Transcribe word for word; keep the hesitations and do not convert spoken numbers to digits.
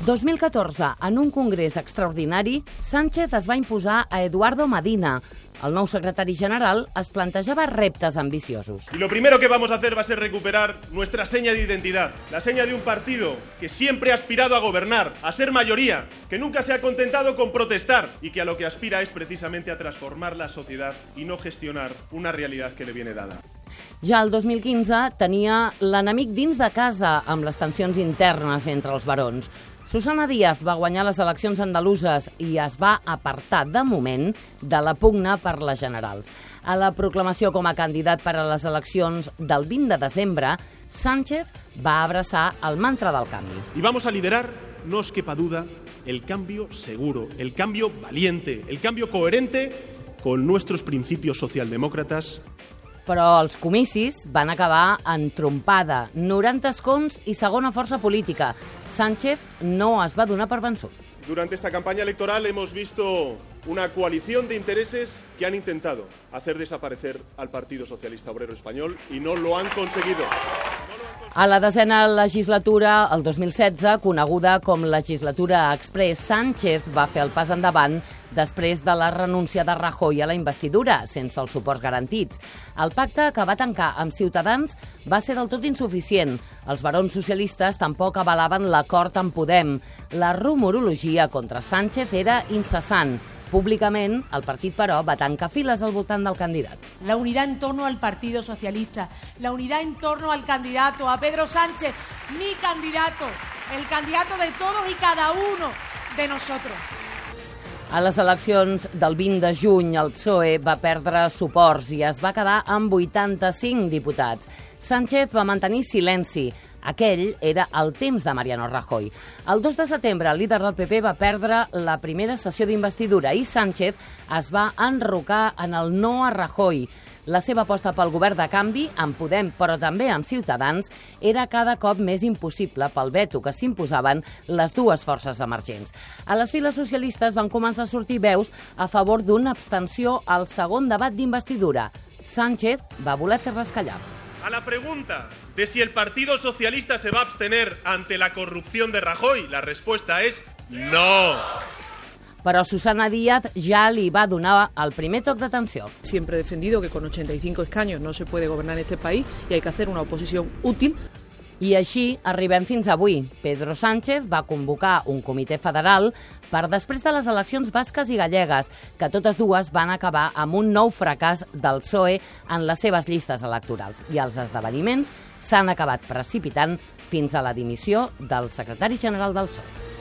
dos mil catorze, en un congrés extraordinari, Sánchez es va imposar a Eduardo Medina. El nou secretari general es plantejava reptes ambiciosos. Y lo primero que vamos a hacer va a ser recuperar nuestra seña de identidad, la seña de un partido que siempre ha aspirado a gobernar, a ser mayoría, que nunca se ha contentado con protestar y que a lo que aspira es precisamente a transformar la sociedad y no gestionar una realidad que le viene dada. Ja el dos mil quinze tenia l'enemic dins de casa amb les tensions internes entre els barons. Susana Díaz va guanyar les eleccions andaluses i es va apartar, de moment, de la pugna per les generals. A la proclamació com a candidat per a les eleccions del vint de desembre, Sánchez va abraçar el mantra del canvi. Y vamos a liderar, no os quepa duda, el cambio seguro, el cambio valiente, el cambio coherente con nuestros principios socialdemócratas. Però els comicis van acabar en trompada, noranta escons i segona força política. Sánchez no es va donar per vençut. Durante esta campaña electoral hemos visto una coalición de intereses que han intentado hacer desaparecer al Partido Socialista Obrero Español y no lo han conseguido. A la desena legislatura, el dos mil setze, coneguda com legislatura express, Sánchez va fer el pas endavant després de la renúncia de Rajoy a la investidura, sense els suports garantits. El pacte que va tancar amb Ciutadans va ser del tot insuficient. Els barons socialistes tampoc avalaven l'acord amb Podem. La rumorologia contra Sánchez era incessant. Públicament, el partit, però, va tancar files al voltant del candidat. La unidad en torno al Partido Socialista, la unidad en torno al candidato, a Pedro Sánchez, mi candidato, el candidato de todos y cada uno de nosotros. A les eleccions del vint de juny, el P S O E va perdre suports i es va quedar amb vuitanta-cinc diputats. Sánchez va mantenir silenci. Aquell era el temps de Mariano Rajoy. El dos de setembre, el líder del P P va perdre la primera sessió d'investidura i Sánchez es va enrocar en el no a Rajoy. La seva aposta pel govern de canvi, amb Podem, però també amb Ciutadans, era cada cop més impossible pel veto que s'imposaven les dues forces emergents. A les files socialistes van començar a sortir veus a favor d'una abstenció al segon debat d'investidura. Sánchez va voler fer-les callar. A la pregunta de si el Partido Socialista se va a abstener ante la corrupción de Rajoy, la respuesta es no. Però Susana Díaz ja li va donar el primer toc d'atenció. Siempre he defendido que con ochenta y cinco escaños no se puede gobernar este país y hay que hacer una oposición útil. I així arribem fins avui. Pedro Sánchez va convocar un comitè federal per després de les eleccions basques i gallegues, que totes dues van acabar amb un nou fracàs del P S O E en les seves llistes electorals. I els esdeveniments s'han acabat precipitant fins a la dimissió del secretari general del P S O E.